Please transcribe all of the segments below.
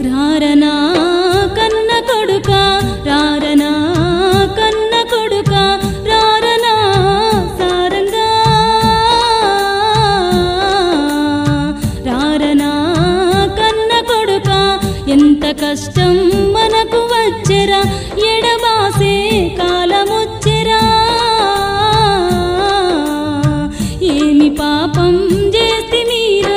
రారనా కన్న కొడుక రారనా కన్న కొడుక రారనా సారంగా రారనా కన్న కొడుక ఎంత కష్టం మనకు వచ్చెరా ఎడబాసే కాలమొచ్చెరా ఏమి పాపం చేసి మీరా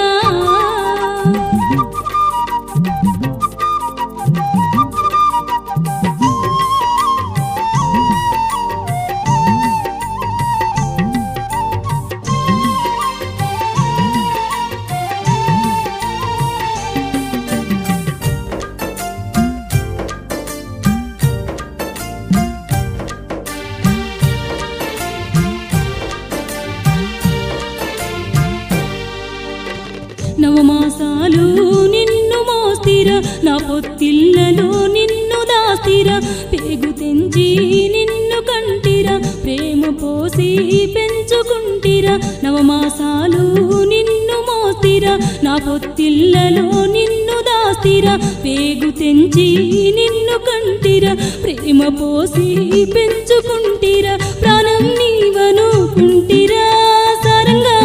నవమాసాలు నిన్ను మోస్తిరా నా పొత్తిళ్ళలో నిన్ను దాస్తిరా పేగు తెంచి నిన్ను కంటిరా ప్రేమ పోసి పెంచుకుంటిరా నవమాసాలు నిన్ను మోస్తిరా నా పొత్తిళ్ళలో నిన్ను దాస్తిరా పేగు తెంచి నిన్ను కంటిరా ప్రేమ పోసి పెంచుకుంటిరా ప్రాణం నీవనుకుంటిరా సారంగా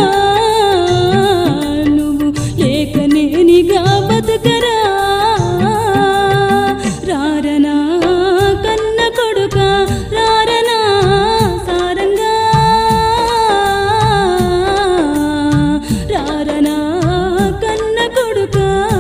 లేకనేనిగా బతుకరా రారనా కన్న కొడుక రారనా సారంగా రారనా కన్న కొడుక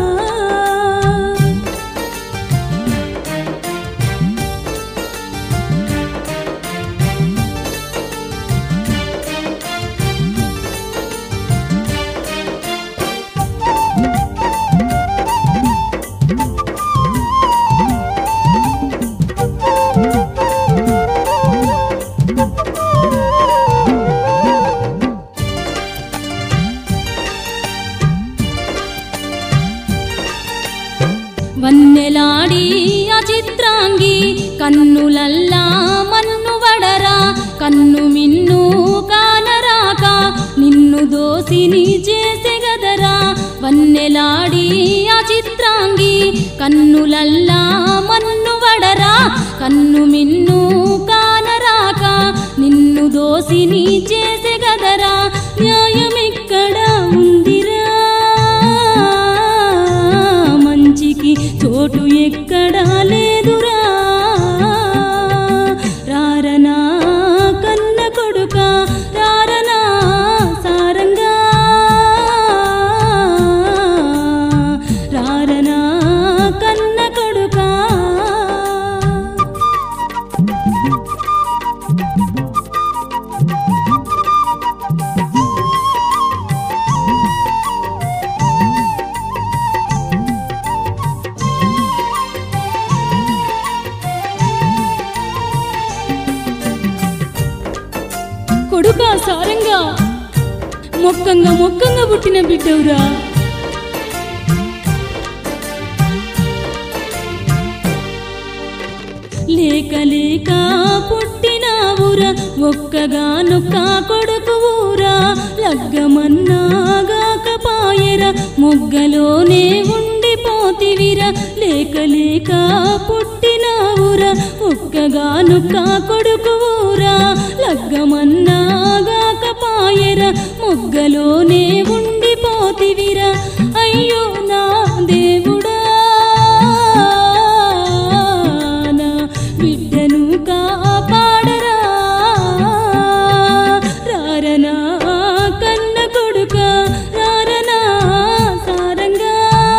వన్నెలాడి ఆ చిత్రాంగి కన్నులల్లా మన్ను వడరా కన్ను మిన్ను కానరాక నిన్ను దోసిని చేసే గదరా వన్నెలాడి ఆ చిత్రాంగి కన్నులల్లా మన్ను వడరా కన్ను మిన్ను కానరాక నిన్ను దోసిని చేసే గదరా న్యాయమెక్కడ ఉందిరా చోటు ఎక్కడా లేదురా రారనా కన్న కొడుక రారనా సారంగా రారనా కన్న కొడుక కొడుకా సారంగా మొక్కంగా మొక్కంగా పుట్టిన బిడ్డవురా లేక లేక పుట్టినావురా ఒక్కగానొక్క కొడుకు ఊరా లగ్గమన్నాగాకపాయరా మొగ్గలోనే ఉండిపోతివిరా లేక లేక పుట్టినావురా ఒక్కగానొక్క కొడుకు ఊరా లగ్గమన్నాగాకపాయరా మొగ్గలోనే ఉండిపోతివిరా అయ్యో నా దేవుడా నా బిడ్డను కాపాడరా రారనా కన్న కొడుక రారనా సారంగా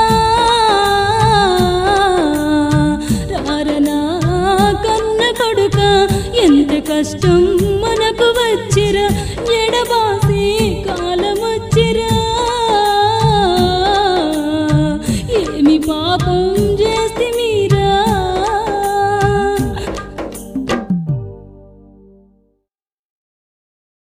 రారనా కన్న కొడుక ఎంత కష్టం మనకు వచ్చిరా ఎడబాసే కాలమొచ్చిరా ఏమి పాపం